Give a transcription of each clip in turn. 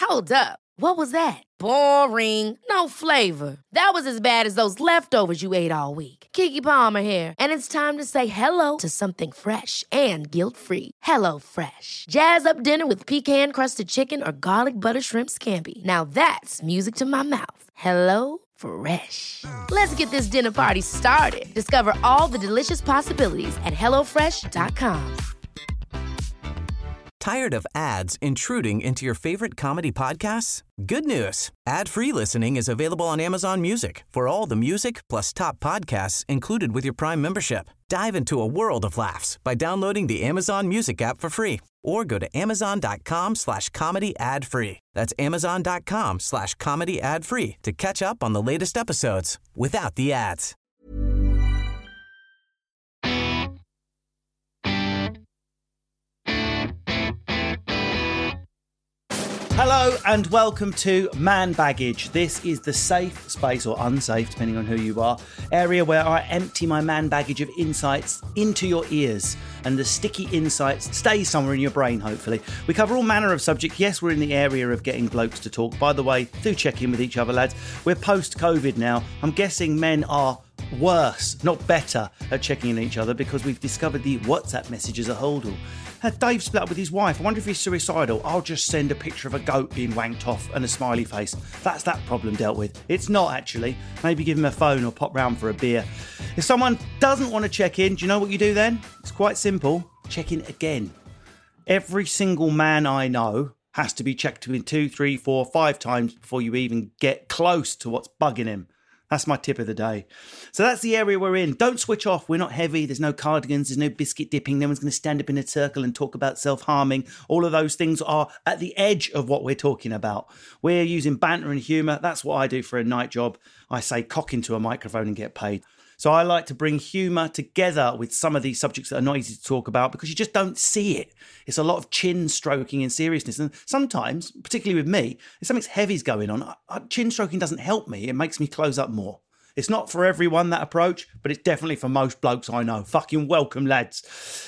Hold up. What was that? Boring. No flavor. That was as bad as those leftovers you ate all week. Keke Palmer here, and it's time to say hello to something fresh and guilt-free. Hello Fresh. Jazz up dinner with pecan-crusted chicken or garlic butter shrimp scampi. Now that's music to my mouth. Hello Fresh. Let's get this dinner party started. Discover all the delicious possibilities at hellofresh.com. Tired of ads intruding into your favorite comedy podcasts? Good news. Ad-free listening is available on Amazon Music for all the music plus top podcasts included with your Prime membership. Dive into a world of laughs by downloading the Amazon Music app for free or go to amazon.com/comedy ad-free. That's amazon.com/comedy ad-free to catch up on the latest episodes without the ads. Hello and welcome to Man Baggage. This is the safe space, or unsafe, depending on who you are, area where I empty my man baggage of insights into your ears. And the sticky insights stay somewhere in your brain, hopefully. We cover all manner of subjects. Yes, we're in the area of getting blokes to talk. By the way, do check in with each other, lads. We're post-COVID now. I'm guessing men are worse, not better, at checking in each other because we've discovered the WhatsApp message as a holdall. Dave split up with his wife. I wonder if he's suicidal. I'll just send a picture of a goat being wanked off and a smiley face. That's that problem dealt with. It's not, actually. Maybe give him a phone or pop round for a beer. If someone doesn't want to check in, do you know what you do then? It's quite simple. Check in again. Every single man I know has to be checked in 2, 3, 4, 5 times before you even get close to what's bugging him. That's my tip of the day. So that's the area we're in. Don't switch off. We're not heavy. There's no cardigans. There's no biscuit dipping. No one's going to stand up in a circle and talk about self-harming. All of those things are at the edge of what we're talking about. We're using banter and humour. That's what I do for a night job. I say cock into a microphone and get paid. So I like to bring humour together with some of these subjects that are not easy to talk about because you just don't see it. It's a lot of chin stroking and seriousness. And sometimes, particularly with me, if something's heavy's going on, chin stroking doesn't help me. It makes me close up more. It's not for everyone, that approach, but it's definitely for most blokes I know. Fucking welcome, lads.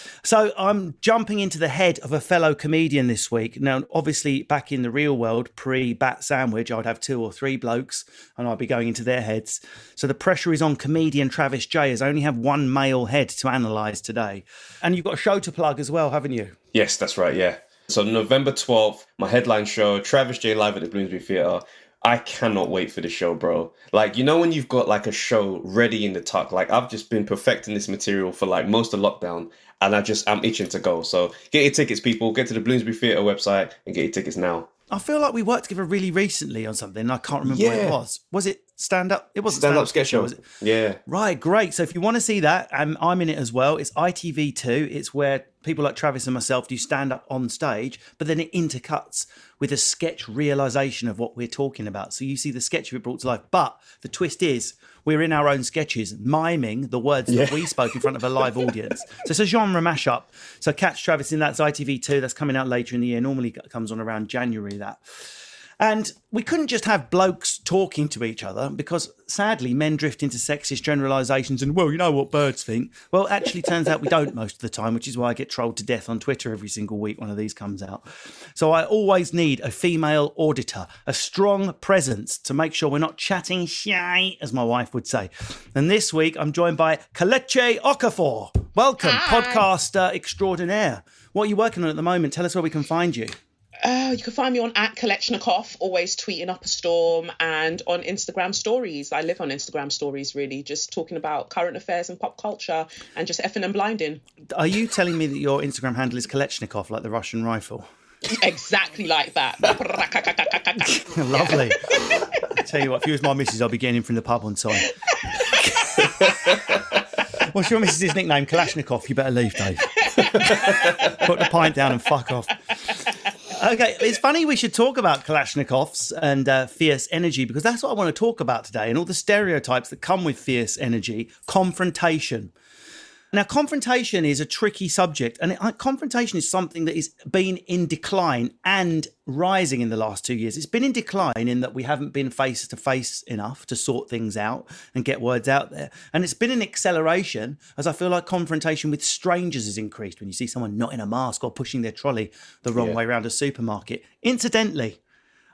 So I'm jumping into the head of a fellow comedian this week. Now, obviously, back in the real world, pre-Bat Sandwich, I would have 2 or 3 blokes and I'd be going into their heads. So the pressure is on comedian Travis J, as I only have one male head to analyse today. And you've got a show to plug as well, haven't you? Yes, that's right, yeah. So November 12th, my headline show, Travis J live at the Bloomsbury Theatre. I cannot wait for the show, bro. Like, you know when you've got like a show ready in the tuck? Like, I've just been perfecting this material for like most of lockdown and I'm itching to go. So get your tickets, people. Get to the Bloomsbury Theatre website and get your tickets now. I feel like we worked together really recently on something and I can't remember what it was. Was it stand-up? It wasn't stand-up sketch show, was it? Yeah. Right, great. So if you want to see that, I'm in it as well. It's ITV2. It's where people like Travis and myself do stand-up on stage, but then it intercuts with a sketch realisation of what we're talking about. So you see the sketch of it brought to life. But the twist is we're in our own sketches, miming the words that we spoke in front of a live audience. So it's a genre mashup. So catch Travis in that. It's ITV2. That's coming out later in the year. Normally it comes on around January, that. And we couldn't just have blokes talking to each other because, sadly, men drift into sexist generalisations and, well, you know what birds think. Well, actually, turns out we don't most of the time, which is why I get trolled to death on Twitter every single week one of these comes out. So I always need a female auditor, a strong presence to make sure we're not chatting shy, as my wife would say. And this week, I'm joined by Kelechi Okafor. Welcome, podcaster extraordinaire. What are you working on at the moment? Tell us where we can find you. You can find me on @Kalechnikov, always tweeting up a storm, and on Instagram stories. I live on Instagram stories, really, just talking about current affairs and pop culture and just effing and blinding. Are you telling me that your Instagram handle is Kalechnikov, like the Russian rifle? Exactly like that. Lovely. I tell you what, if you was my missus, I'd be getting in from the pub on time. What's your missus' nickname? Kalashnikov. You better leave, Dave. Put the pint down and fuck off. Okay, it's funny we should talk about Kalashnikovs and fierce energy because that's what I want to talk about today and all the stereotypes that come with fierce energy. Confrontation. Now, confrontation is a tricky subject, and confrontation is something that has been in decline and rising in the last 2 years. It's been in decline in that we haven't been face-to-face enough to sort things out and get words out there. And it's been an acceleration as I feel like confrontation with strangers has increased when you see someone not in a mask or pushing their trolley the wrong way around a supermarket. Incidentally,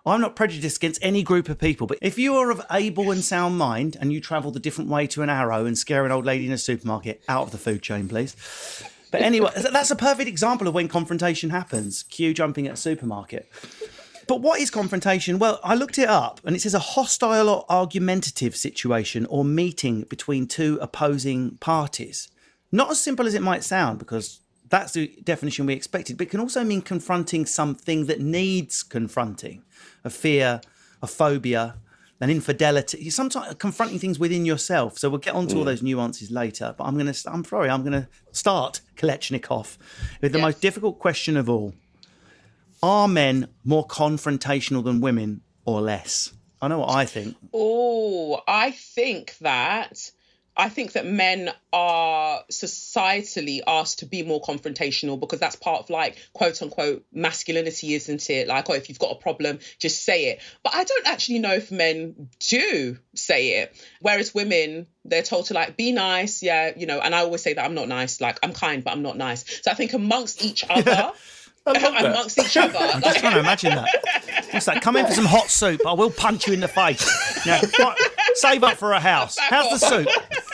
I'm not prejudiced against any group of people, but if you are of able and sound mind and you travel the different way to an arrow and scare an old lady in a supermarket, out of the food chain, please. But anyway, that's a perfect example of when confrontation happens. Queue jumping at a supermarket. But what is confrontation? Well, I looked it up and it says a hostile or argumentative situation or meeting between two opposing parties. Not as simple as it might sound, because that's the definition we expected, but it can also mean confronting something that needs confronting. A fear, a phobia, an infidelity. Sometimes confronting things within yourself. So we'll get onto all those nuances later. But I'm going to start Kalechnikov with the most difficult question of all. Are men more confrontational than women or less? I know what I think. Oh, I think that men are societally asked to be more confrontational because that's part of like quote unquote masculinity, isn't it? Like, oh, if you've got a problem, just say it. But I don't actually know if men do say it. Whereas women, they're told to like be nice, and I always say that I'm not nice. Like, I'm kind, but I'm not nice. So I think amongst each other. I'm just trying to imagine that. What's that? Come in for some hot soup. I will punch you in the face. Now, save up for a house. How's the soup?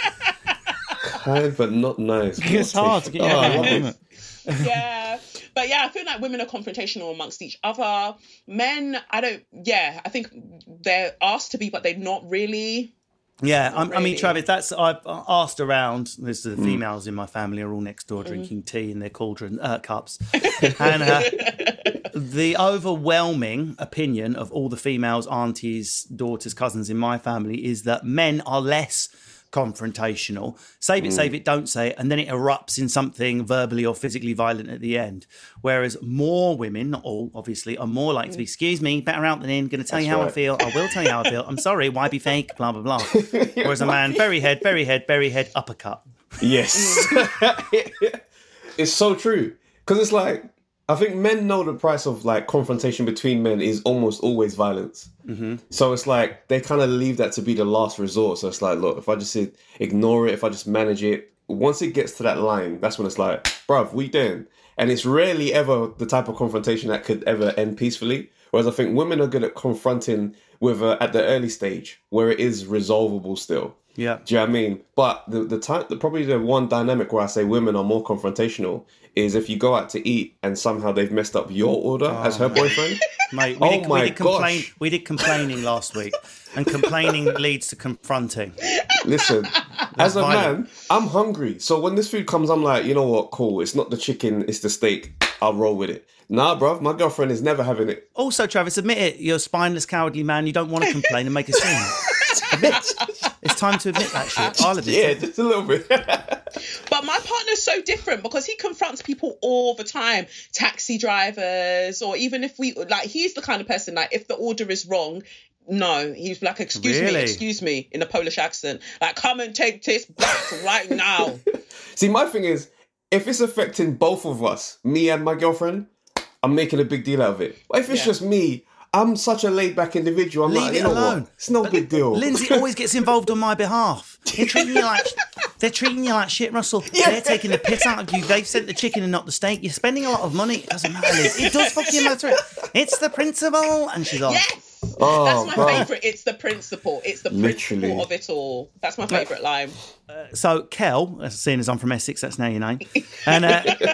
Kind but not nice. It's hard to get your head around, isn't it? Yeah. But I feel like women are confrontational amongst each other. Men, I think they're asked to be, but they're not really. Yeah, I mean, Travis, I've asked around. There's the females in my family are all next door drinking tea in their cauldron cups. And the overwhelming opinion of all the females, aunties, daughters, cousins in my family is that men are less confrontational. Save it, don't say it, and then it erupts in something verbally or physically violent at the end. Whereas more women, not all, obviously, are more likely to be, excuse me, better out than in, going to tell you how I feel. I will tell you how I feel. I'm sorry, why be fake? Blah, blah, blah. Whereas a man, berry head, uppercut. Yes. It's so true. Because it's like, I think men know the price of like confrontation between men is almost always violence. Mm-hmm. So it's like they kind of leave that to be the last resort. So it's like, look, if I just ignore it, if I just manage it, once it gets to that line, that's when it's like, bruv, we done. And it's rarely ever the type of confrontation that could ever end peacefully. Whereas I think women are good at confronting with at the early stage where it is resolvable still. Yeah. Do you know what I mean? But probably the one dynamic where I say women are more confrontational is if you go out to eat and somehow they've messed up your order as her boyfriend. Mate, we did complaining last week, and complaining leads to confronting. Listen, as a man, I'm hungry. So when this food comes, I'm like, you know what, cool. It's not the chicken, it's the steak. I'll roll with it. Nah, bruv, my girlfriend is never having it. Also, Travis, admit it. You're a spineless, cowardly man. You don't want to complain and make a scene. Admit. It's time to admit that shit. I'll admit it. Just a little bit. But my partner's so different because he confronts people all the time. Taxi drivers, or even if he's the kind of person, like, if the order is wrong, no, he's like, excuse me, in a Polish accent. Like, come and take this back right now. See, my thing is, if it's affecting both of us, me and my girlfriend, I'm making a big deal out of it. But if it's just me, I'm such a laid-back individual. I'm Leave it alone. It's no big deal. Lindsay always gets involved on my behalf. They're treating you like shit, Russell. Yeah. They're taking the piss out of you. They've sent the chicken and not the steak. You're spending a lot of money. It doesn't matter, Liz. It does fucking matter. It's the principle. And she's off. Yes! That's my favourite. It's the principle. It's the principle of it all. That's my favourite line. So, Kel, seeing as I'm from Essex, that's now your name. And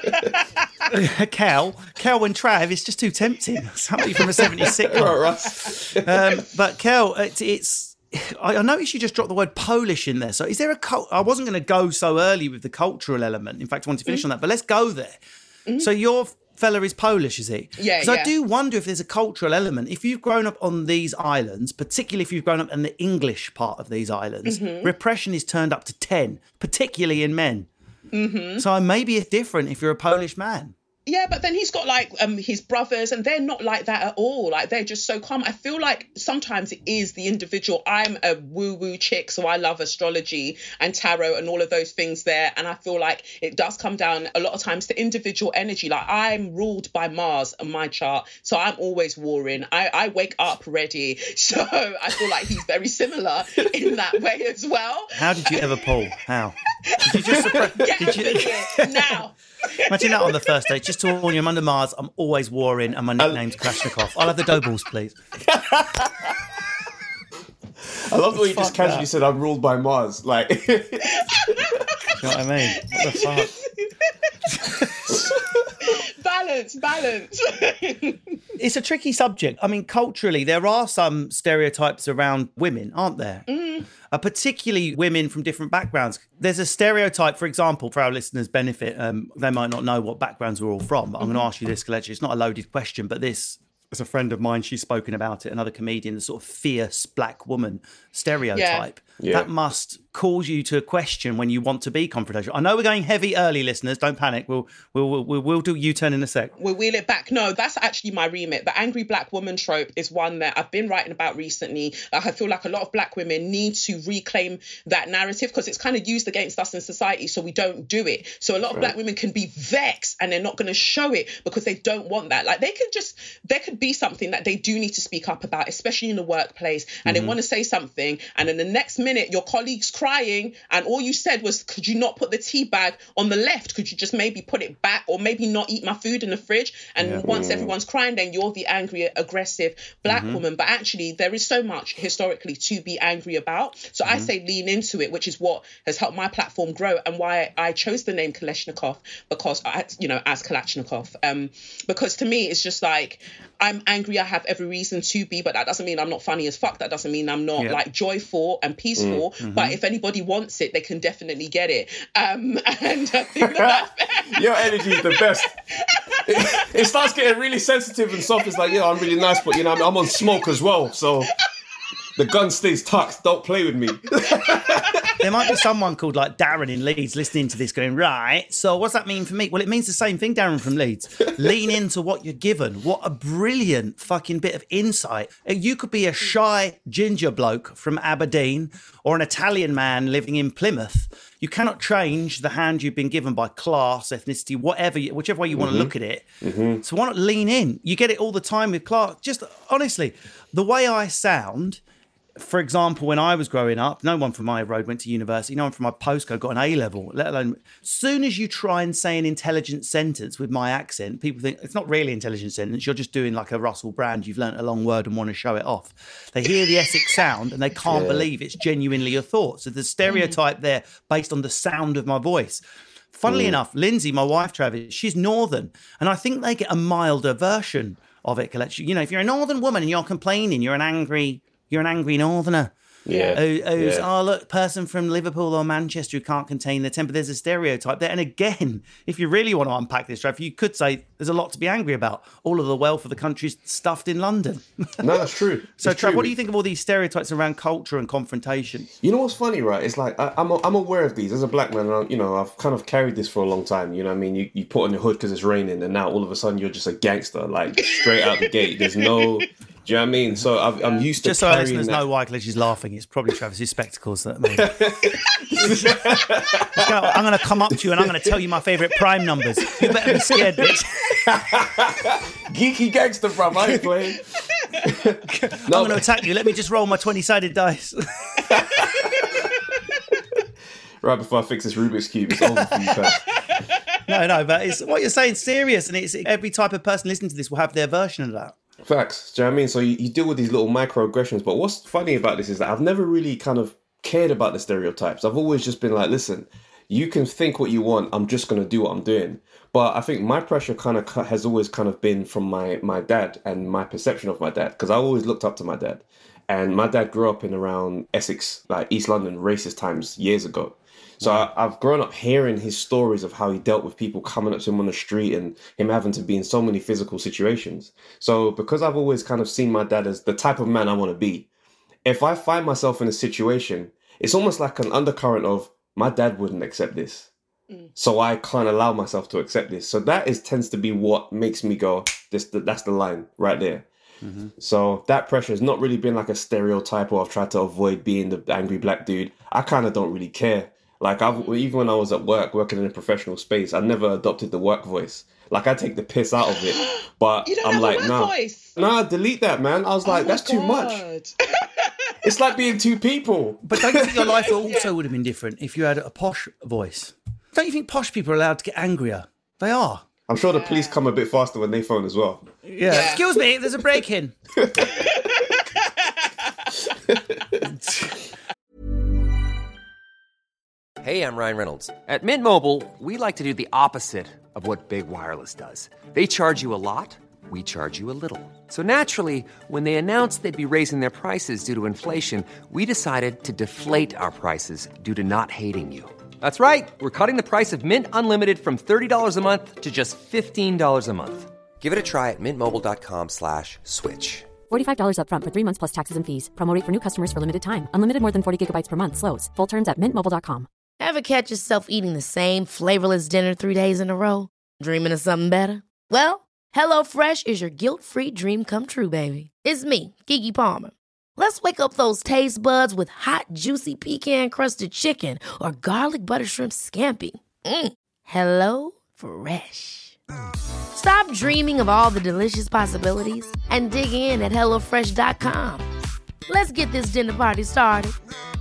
Kel, when Trav is just too tempting. Somebody from a 70s sitcom. But Kel, it's. I noticed you just dropped the word Polish in there. So, is there I wasn't going to go so early with the cultural element. In fact, I wanted to finish on that. But let's go there. Mm-hmm. So, your fella is Polish, is he? Yeah. Because I do wonder if there's a cultural element. If you've grown up on these islands, particularly if you've grown up in the English part of these islands, repression is turned up to 10, particularly in men. Mm-hmm. So maybe it's different if you're a Polish man. Yeah, but then he's got like his brothers, and they're not like that at all. Like, they're just so calm. I feel like sometimes it is the individual. I'm a woo-woo chick, so I love astrology and tarot and all of those things there. And I feel like it does come down a lot of times to individual energy. Like, I'm ruled by Mars on my chart, so I'm always warring. I wake up ready. So I feel like he's very similar in that way as well. How did you ever pull? How? Did you just surprise? Get over here now. Imagine that on the first date. Just to warn you, I'm under Mars. I'm always warring, and my nickname's Kalashnikov. I'll have the dough balls, please. I love the way you just casually said I'm ruled by Mars. Like, you know what I mean? What the fuck? Balance. It's a tricky subject. I mean, culturally, there are some stereotypes around women, aren't there? Particularly women from different backgrounds. There's a stereotype, for example, for our listeners' benefit, they might not know what backgrounds we're all from, but I'm going to ask you this, Kelechi. It's not a loaded question, but this, as a friend of mine, she's spoken about it, another comedian, the sort of fierce black woman stereotype. Yeah. That must cause you to question when you want to be confrontational. I know we're going heavy early, listeners. Don't panic. We'll do U-turn in a sec. We'll wheel it back. No, that's actually my remit. The angry black woman trope is one that I've been writing about recently. I feel like a lot of black women need to reclaim that narrative because it's kind of used against us in society, so we don't do it. So a lot of black women can be vexed and they're not going to show it because they don't want that. Like there could be something that they do need to speak up about, especially in the workplace, and they want to say something, and then the next minute your colleague's crying and all you said was, could you not put the tea bag on the left? Could you just maybe put it back, or maybe not eat my food in the fridge? And once everyone's crying, then you're the angry, aggressive black woman. But actually there is so much historically to be angry about. So I say lean into it, which is what has helped my platform grow and why I chose the name Kalashnikov, because as Kalashnikov, because to me it's just like, I'm angry, I have every reason to be, but that doesn't mean I'm not funny as fuck. That doesn't mean I'm not like joyful and peaceful. But if anybody wants it, they can definitely get it. And I think that's your energy is the best. It starts getting really sensitive and soft. It's like, yeah, I'm really nice, but I'm on smoke as well. So the gun stays tucked. Don't play with me. There might be someone called like Darren in Leeds listening to this going, right, so what's that mean for me? Well, it means the same thing, Darren from Leeds. Lean into what you're given. What a brilliant fucking bit of insight. You could be a shy ginger bloke from Aberdeen or an Italian man living in Plymouth. You cannot change the hand you've been given by class, ethnicity, whichever way you want to look at it. So why not lean in? You get it all the time with Clark. Just honestly, the way I sound, for example, when I was growing up, no one from my road went to university. No one from my postcode got an A-level, let alone... As soon as you try and say an intelligent sentence with my accent, people think it's not really an intelligent sentence. You're just doing like a Russell Brand. You've learnt a long word and want to show it off. They hear the Essex sound and they can't believe it's genuinely your thoughts. So the stereotype there based on the sound of my voice. Funnily enough, Lindsay, my wife, Travis, she's Northern. And I think they get a milder version of it. If you're a Northern woman and you're complaining, you're an angry Northerner. Oh, look, person from Liverpool or Manchester who can't contain their temper. There's a stereotype there. And again, if you really want to unpack this, Trav, you could say there's a lot to be angry about. All of the wealth of the country's stuffed in London. No, that's true. So, Trav, what do you think of all these stereotypes around culture and confrontation? You know what's funny, right? It's like I'm aware of these as a black man. And I've kind of carried this for a long time. You know what I mean? You put on your hood because it's raining, and now all of a sudden you're just a gangster, like straight out the gate. There's no... Do you know what I mean? So I'm used to just so our listeners know why Kelechi's laughing. It's probably Travis's spectacles that made it. I'm going to come up to you and I'm going to tell you my favourite prime numbers. You better be scared, bitch. Geeky gangster, bruv. I ain't playing. I'm going to attack you. Let me just roll my 20-sided dice. Right before I fix this Rubik's Cube, it's over for you, Pat. No, but it's what you're saying is serious, and it's every type of person listening to this will have their version of that. Facts. Do you know what I mean? So you deal with these little microaggressions, but what's funny about this is that I've never really kind of cared about the stereotypes. I've always just been like, listen, you can think what you want. I'm just going to do what I'm doing. But I think my pressure kind of has always kind of been from my dad and my perception of my dad, because I always looked up to my dad. And my dad grew up in around Essex, like East London, racist times years ago. So I've grown up hearing his stories of how he dealt with people coming up to him on the street and him having to be in so many physical situations. So because I've always kind of seen my dad as the type of man I want to be, if I find myself in a situation, it's almost like an undercurrent of my dad wouldn't accept this. So I can't allow myself to accept this. So that tends to be what makes me go, that's the line right there. So that pressure has not really been like a stereotype, or I've tried to avoid being the angry black dude. I kind of don't really care. Like, even when I was at work, working in a professional space, I never adopted the work voice. Like, I take the piss out of it. But I'm like, nah, delete that, man. I was like, that's too much. It's like being two people. But don't you think your life also would have been different if you had a posh voice? Don't you think posh people are allowed to get angrier? They are. I'm sure the police come a bit faster when they phone as well. Yeah. Excuse me, there's a break-in. Hey, I'm Ryan Reynolds. At Mint Mobile, we like to do the opposite of what Big Wireless does. They charge you a lot, we charge you a little. So naturally, when they announced they'd be raising their prices due to inflation, we decided to deflate our prices due to not hating you. That's right. We're cutting the price of Mint Unlimited from $30 a month to just $15 a month. Give it a try at mintmobile.com/switch. $45 up front for 3 months plus taxes and fees. Promo rate for new customers for limited time. Unlimited more than 40 gigabytes per month. Slows full terms at mintmobile.com. Ever catch yourself eating the same flavorless dinner 3 days in a row? Dreaming of something better? Well, HelloFresh is your guilt-free dream come true, baby. It's me, Keke Palmer. Let's wake up those taste buds with hot, juicy pecan-crusted chicken or garlic butter shrimp scampi. Hello Fresh. Stop dreaming of all the delicious possibilities and dig in at HelloFresh.com. Let's get this dinner party started.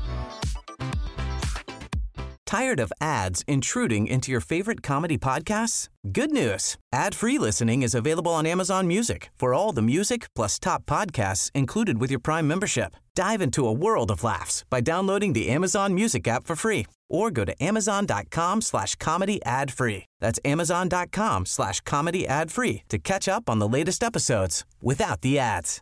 Tired of ads intruding into your favorite comedy podcasts? Good news. Ad-free listening is available on Amazon Music for all the music plus top podcasts included with your Prime membership. Dive into a world of laughs by downloading the Amazon Music app for free or go to amazon.com/comedy ad-free. That's amazon.com/comedy ad-free to catch up on the latest episodes without the ads.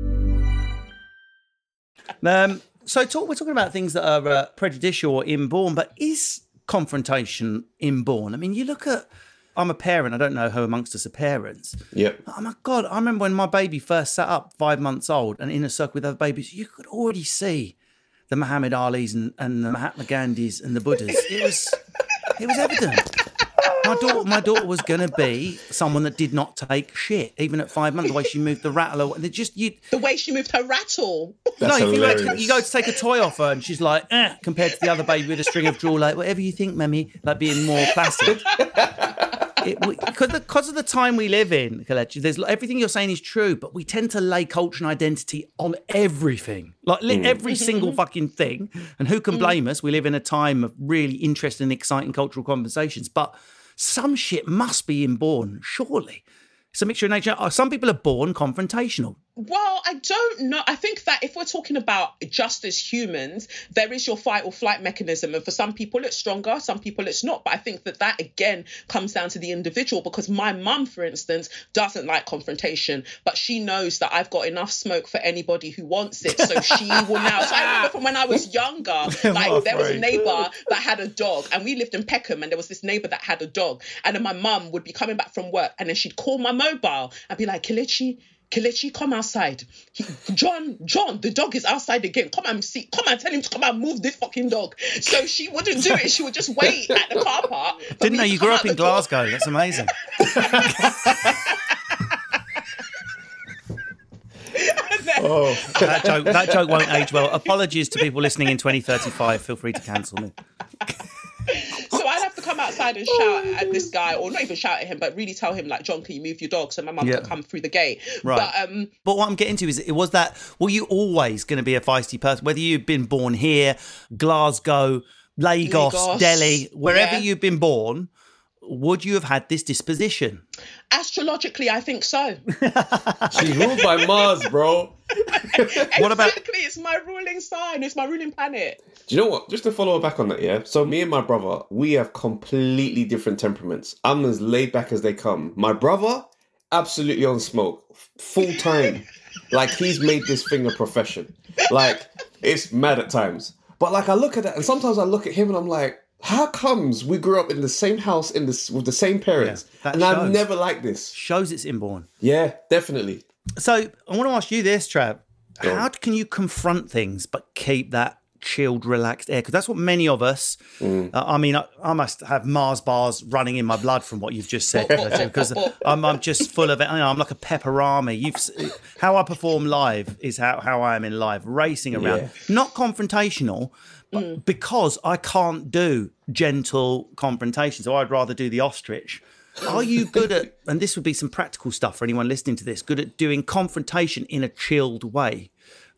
So we're talking about things that are prejudicial or inborn, but is confrontation inborn? I mean, you look at, I'm a parent, I don't know who amongst us are parents. Yep. Oh my God, I remember when my baby first sat up 5 months old and in a circle with other babies, you could already see the Muhammad Alis and the Mahatma Gandhis and the Buddhas. It was evident. My daughter was going to be someone that did not take shit, even at 5 months. The way she moved the rattle, and the way she moved her rattle. That's if you go to take a toy off her, and she's like, compared to the other baby with a string of jewel, like whatever you think, Mummy, like being more placid. Because of the time we live in, Kelechi, there's everything you're saying is true, but we tend to lay culture and identity on everything, like every single fucking thing. And who can blame us? We live in a time of really interesting and exciting cultural conversations, but some shit must be inborn, surely. It's a mixture of nature. Some people are born confrontational. Well, I don't know. I think that if we're talking about just as humans, there is your fight or flight mechanism. And for some people, it's stronger. Some people, it's not. But I think that again, comes down to the individual, because my mum, for instance, doesn't like confrontation, but she knows that I've got enough smoke for anybody who wants it. So she will now. So I remember from when I was younger, like there was a neighbour that had a dog, and we lived in Peckham, and there was this neighbour that had a dog. And then my mum would be coming back from work, and then she'd call my mobile and be like, Kelechi, come outside. John, the dog is outside again. Come and tell him to come and move this fucking dog. So she wouldn't do it. She would just wait at the car park. Didn't know you grew up in Glasgow. That's amazing. That joke won't age well. Apologies to people listening in 2035. Feel free to cancel me. So I'd have to come outside and shout at this guy, or not even shout at him, but really tell him, like, John, can you move your dog? So my mum could come through the gate. Right. But what I'm getting to is, were you always going to be a feisty person? Whether you've been born here, Glasgow, Lagos, Delhi, wherever you've been born, would you have had this disposition? Astrologically, I think so. She's ruled by Mars, bro. What about... Exactly, it's my ruling sign. It's my ruling planet. Do you know what? Just to follow back on that, yeah? So me and my brother, we have completely different temperaments. I'm as laid back as they come. My brother, absolutely on smoke, full time. Like, he's made this thing a profession. Like, it's mad at times. But, like, I look at that, and sometimes I look at him and I'm like, how comes we grew up in the same house with the same parents, and I'm never like this? Shows it's inborn. Yeah, definitely. So I want to ask you this, Trav. How can you confront things but keep that chilled, relaxed air? Because that's what many of us, I mean, I must have Mars bars running in my blood from what you've just said, because I'm just full of it. I'm like a pepperami. How I perform live is how I am in live, racing around. Not confrontational, but because I can't do gentle confrontation, so I'd rather do the ostrich. Are you good at, and this would be some practical stuff for anyone listening to this, good at doing confrontation in a chilled way?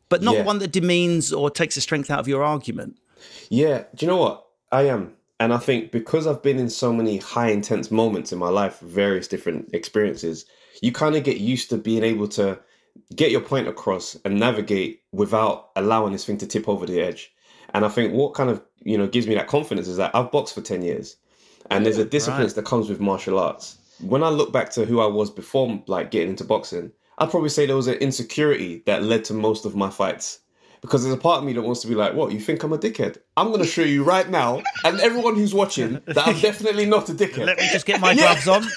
but not Yeah. one that demeans or takes the strength out of your argument. Yeah, do you know what? I am. And I think because I've been in so many high intense moments in my life, various different experiences, you kind of get used to being able to get your point across and navigate without allowing this thing to tip over the edge. And I think what kind of, gives me that confidence is that I've boxed for 10 years and there's a discipline that comes with martial arts. When I look back to who I was before, like getting into boxing, I'd probably say there was an insecurity that led to most of my fights. Because there's a part of me that wants to be like, what, you think I'm a dickhead? I'm going to show you right now, and everyone who's watching, that I'm definitely not a dickhead. Let me just get my gloves on.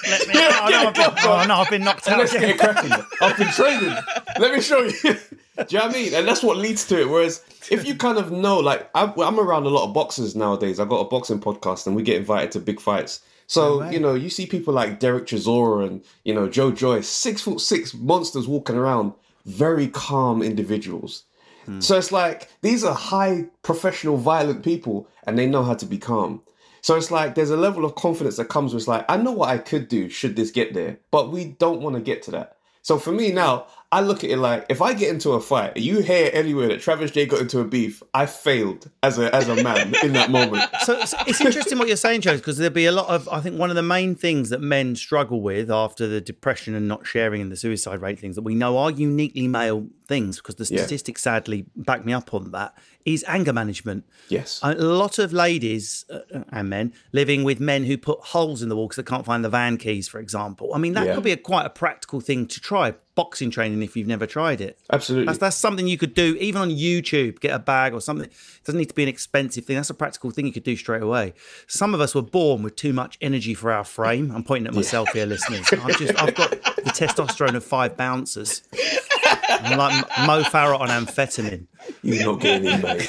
I've been knocked out. Let's get it cracking. I've been training. Let me show you. Do you know what I mean? And that's what leads to it. Whereas if you kind of know, like, I'm around a lot of boxers nowadays. I've got a boxing podcast, and we get invited to big fights. So, you see people like Derek Chisora and, Joe Joyce, 6'6" monsters walking around, very calm individuals. So it's like, these are high professional, violent people, and they know how to be calm. So it's like, there's a level of confidence that comes with like, I know what I could do should this get there, but we don't want to get to that. So for me now, I look at it like, if I get into a fight, you hear anywhere that Travis J got into a beef, I failed as a man in that moment. So it's interesting what you're saying, Joe, because there'll be a lot of, I think one of the main things that men struggle with after the depression and not sharing and the suicide rate things that we know are uniquely male things, because the statistics sadly back me up on that, is anger management. Yes. A lot of ladies and men living with men who put holes in the wall because they can't find the van keys, for example. I mean, that could be quite a practical thing to try. Boxing training if you've never tried it. Absolutely. That's something you could do even on YouTube, get a bag or something. It doesn't need to be an expensive thing. That's a practical thing you could do straight away. Some of us were born with too much energy for our frame. I'm pointing at myself here, listeners. I've got the testosterone of 5 bouncers. I'm like Mo Farah on amphetamine. You're not getting in, mate.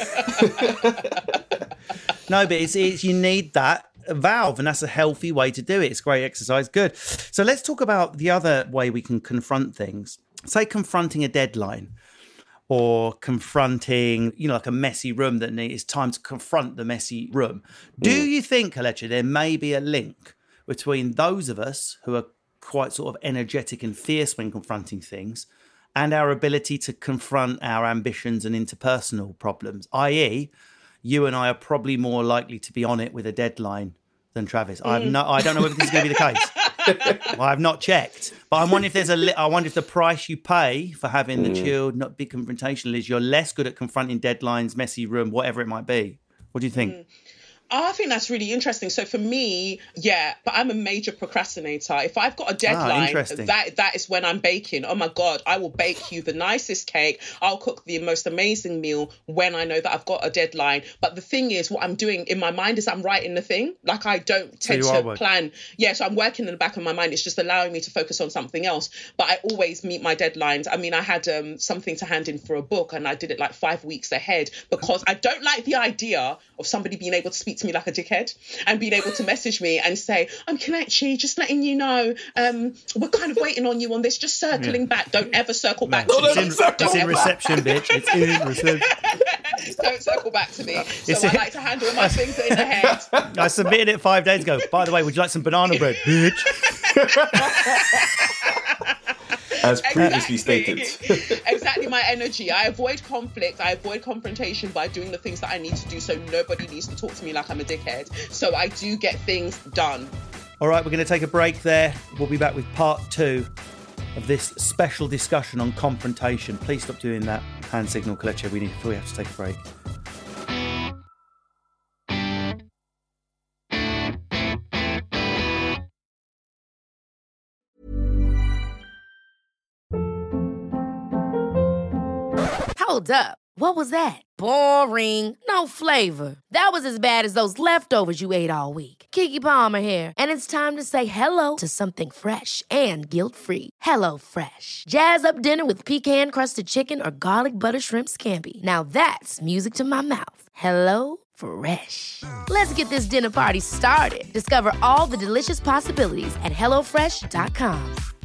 No, but it's you need that valve, and that's a healthy way to do it. It's great exercise. Good. So let's talk about the other way we can confront things. Say confronting a deadline, or confronting, like a messy room that it's time to confront the messy room. Do you think, Kelechi, there may be a link between those of us who are quite sort of energetic and fierce when confronting things and our ability to confront our ambitions and interpersonal problems, i.e., you and I are probably more likely to be on it with a deadline than Travis. I don't know whether this is going to be the case. I have not checked, but I'm wondering if I wonder if the price you pay for having the chilled, not big confrontational is you're less good at confronting deadlines, messy room, whatever it might be. What do you think? I think that's really interesting. So for me, but I'm a major procrastinator. If I've got a deadline, that is when I'm baking. Oh my God, I will bake you the nicest cake. I'll cook the most amazing meal when I know that I've got a deadline. But the thing is, what I'm doing in my mind is I'm writing the thing. Like I don't tend to plan. Yeah, so I'm working in the back of my mind. It's just allowing me to focus on something else. But I always meet my deadlines. I mean, I had something to hand in for a book and I did it like 5 weeks ahead because I don't like the idea of somebody being able to speak to me like a dickhead and being able to message me and say, I'm Kelechi, just letting you know, we're kind of waiting on you on this, just circling back. Don't ever circle back to me. It's in reception, bitch. It's in reception. Don't circle back to me. So I like to handle my things in the head. I submitted it 5 days ago. By the way, would you like some banana bread, bitch? As previously stated. Exactly my energy. I avoid conflict. I avoid confrontation by doing the things that I need to do so nobody needs to talk to me like I'm a dickhead. So I do get things done. All right, we're going to take a break there. We'll be back with part 2 of this special discussion on confrontation. Please stop doing that hand signal, Kelechi. We have to take a break. Hold up. What was that? Boring. No flavor. That was as bad as those leftovers you ate all week. Keke Palmer here, and it's time to say hello to something fresh and guilt-free. Hello Fresh. Jazz up dinner with pecan-crusted chicken or garlic butter shrimp scampi. Now that's music to my mouth. Hello Fresh. Let's get this dinner party started. Discover all the delicious possibilities at HelloFresh.com.